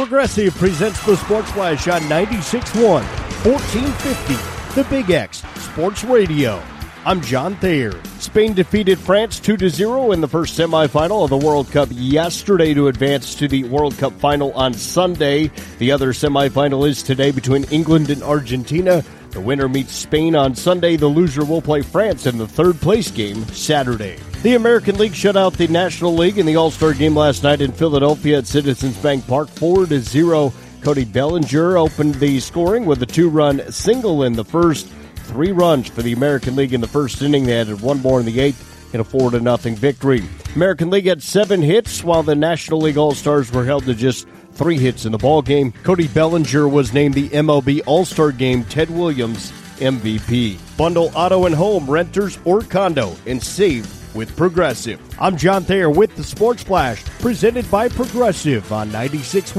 Progressive presents the Sports Flash on 96.1, 1450, the Big X Sports Radio. I'm John Thayer. Spain defeated France 2-0 in the first semifinal of the World Cup yesterday to advance to the World Cup final on Sunday. The other semifinal is today between England and Argentina. The winner meets Spain on Sunday. The loser will play France in the third-place game Saturday. The American League shut out the National League in the All-Star game last night in Philadelphia at Citizens Bank Park 4-0. Cody Bellinger opened the scoring with a 2-run single in the first. 3 runs for the American League in the first inning. They added 1 more in the 8th in a 4-0 victory. American League had 7 hits, while the National League All-Stars were held to just 3 hits in the ballgame. Cody Bellinger was named the MLB All-Star Game Ted Williams MVP. Bundle auto and home, renters, or condo, and save with Progressive. I'm John Thayer with the Sports Flash, presented by Progressive on 96.1,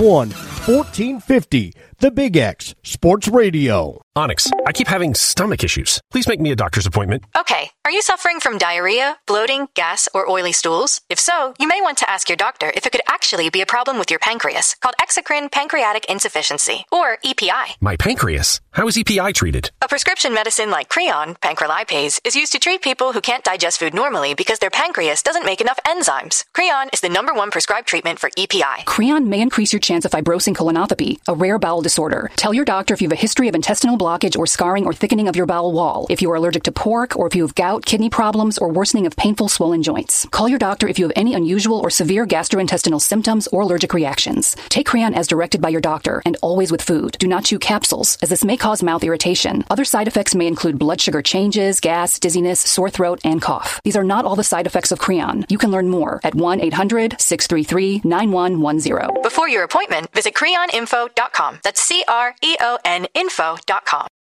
1450, the Big X Sports Radio. Onyx, I keep having stomach issues. Please make me a doctor's appointment. Okay, are you suffering from diarrhea, bloating, gas, or oily stools? If so, you may want to ask your doctor if it could actually be a problem with your pancreas, called exocrine pancreatic insufficiency, or EPI. My pancreas? How is EPI treated? A prescription medicine like Creon, pancrelipase, is used to treat people who can't digest food normally because their pancreas doesn't make enough enzymes. Creon is the #1 prescribed treatment for EPI. Creon may increase your chance of fibrosing colonopathy, a rare bowel disorder. Tell your doctor if you have a history of intestinal blockage or scarring or thickening of your bowel wall, if you are allergic to pork, or if you have gout, kidney problems, or worsening of painful swollen joints. Call your doctor if you have any unusual or severe gastrointestinal symptoms or allergic reactions. Take Creon as directed by your doctor, and always with food. Do not chew capsules, as this may cause mouth irritation. Other side effects may include blood sugar changes, gas, dizziness, sore throat, and cough. These are not all the side effects of Creon. You can learn more at 1-800-633-9110. Before your appointment, visit creoninfo.com. That's CREON info.com.